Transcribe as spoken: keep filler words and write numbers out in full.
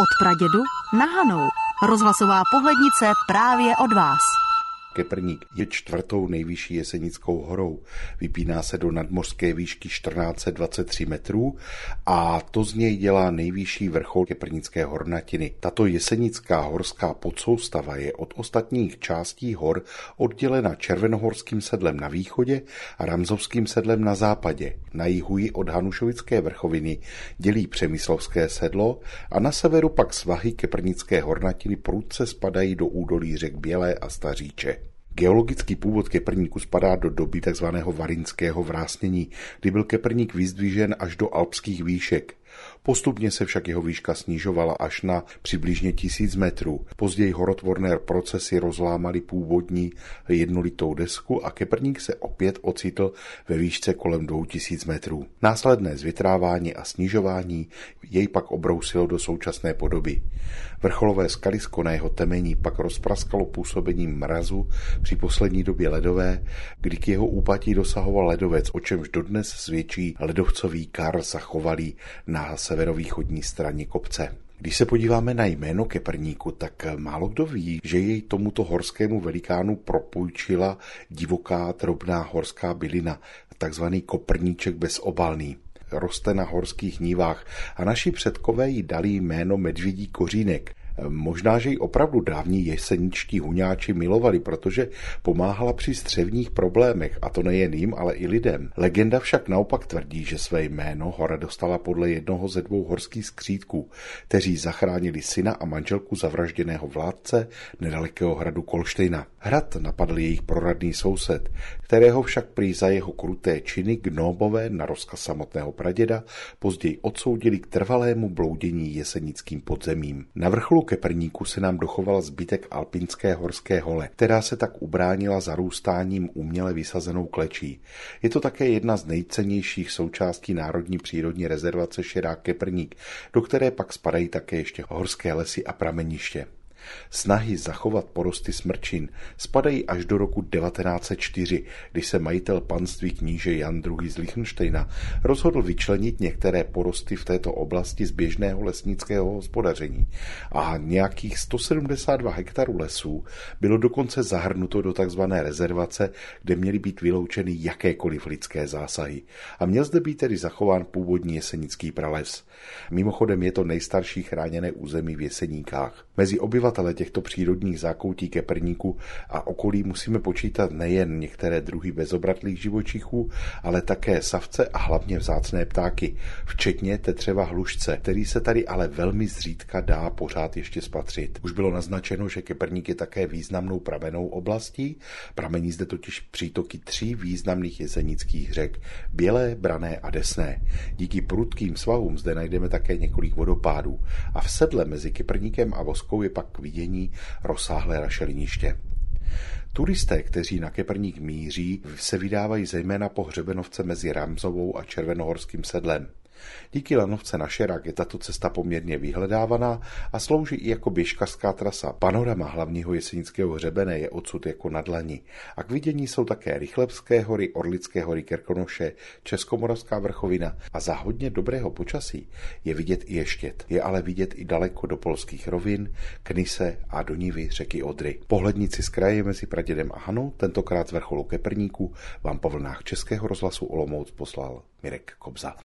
Od pradědu na Hanou. Rozhlasová pohlednice právě od vás. Keprník je čtvrtou nejvyšší jesenickou horou. Vypíná se do nadmořské výšky čtrnáct set dvacet tři metrů a to z něj dělá nejvyšší vrchol Keprnické hornatiny. Tato jesenická horská podsoustava je od ostatních částí hor oddělena Červenohorským sedlem na východě a Ramzovským sedlem na západě. Na jihu ji od Hanušovické vrchoviny dělí Přemyslovské sedlo a na severu pak svahy Keprnické hornatiny prudce spadají do údolí řek Bělé a Staříče. Geologický původ Keprníku spadá do doby tzv. Varinského vrásnění, kdy byl Keprník vyzdvižen až do alpských výšek. Postupně se však jeho výška snižovala až na přibližně tisíc metrů. Později horotvorné procesy rozlámaly původní jednolitou desku a Keprník se opět ocitl ve výšce kolem dvou tisíc metrů. Následné zvětrávání a snižování jej pak obrousilo do současné podoby. Vrcholové skalisko na jeho temení pak rozpraskalo působením mrazu při poslední době ledové, kdy k jeho úpatí dosahoval ledovec, o čemž dodnes svědčí ledovcový kar zachovalý na severovýchodní straně kopce. Když se podíváme na jméno Keprníku, tak málo kdo ví, že jej tomuto horskému velikánu propůjčila divoká drobná horská bylina, takzvaný koprníček bezobalný. Roste na horských nivách a naši předkové jí dali jméno medvědí kořínek. Možná, že ji opravdu dávní jeseničtí huňáči milovali, protože pomáhala při střevních problémech, a to nejen jim, ale i lidem. Legenda však naopak tvrdí, že své jméno hora dostala podle jednoho ze dvou horských skřídků, kteří zachránili syna a manželku zavražděného vládce nedalekého hradu Kolštejna. Hrad napadl jejich proradný soused, kterého však prý za jeho kruté činy gnómové na rozkaz samotného praděda později odsoudili k trvalému bloudění jesenickým podzemím. Na vrcholu Keprníku se nám dochoval zbytek alpinské horské hole, která se tak ubránila zarůstáním uměle vysazenou klečí. Je to také jedna z nejcennějších součástí národní přírodní rezervace Širák Keprník, do které pak spadají také ještě horské lesy a prameniště. Snahy zachovat porosty smrčin spadají až do roku devatenáct set čtyři, když se majitel panství kníže Jan druhý. z Lichtenštejna rozhodl vyčlenit některé porosty v této oblasti z běžného lesnického hospodaření a nějakých sto sedmdesát dva hektarů lesů bylo dokonce zahrnuto do tzv. Rezervace, kde měly být vyloučeny jakékoliv lidské zásahy a měl zde být tedy zachován původní jesenický prales. Mimochodem je to nejstarší chráněné území v Jeseníkách. Mezi obyvatele těchto přírodních zákoutí Keprníku a okolí musíme počítat nejen některé druhy bezobratlých živočichů, ale také savce a hlavně vzácné ptáky, včetně tetřeva hlušce, který se tady ale velmi zřídka dá pořád ještě spatřit. Už bylo naznačeno, že Keprník je také významnou pramennou oblastí, pramení zde totiž přítoky tří významných jesenických řek, Bělé, Branné a Desné. Díky prudkým svahům zde najdeme také několik vodopádů a v sedle mezi Keprníkem a Voskou je pak vidění rozsáhlé rašeliniště. Turisté, kteří na Keprník míří, se vydávají zejména po hřebenovce mezi Ramzovou a Červenohorským sedlem. Díky lanovce na Šerák je tato cesta poměrně vyhledávaná a slouží i jako běžkařská trasa. Panorama hlavního jesenického hřebene je odsud jako na dlani. A k vidění jsou také Rychlebské hory, Orlické hory, Krkonoše, Českomoravská vrchovina a za hodně dobrého počasí je vidět i Ještěd. Je ale vidět i daleko do polských rovin, Knise a do nivy řeky Odry. Pohlednici z kraje mezi Pradědem a Hanou, tentokrát z vrcholu Keprníku, vám po vlnách Českého rozhlasu Olomouc poslal Mirek Kobza.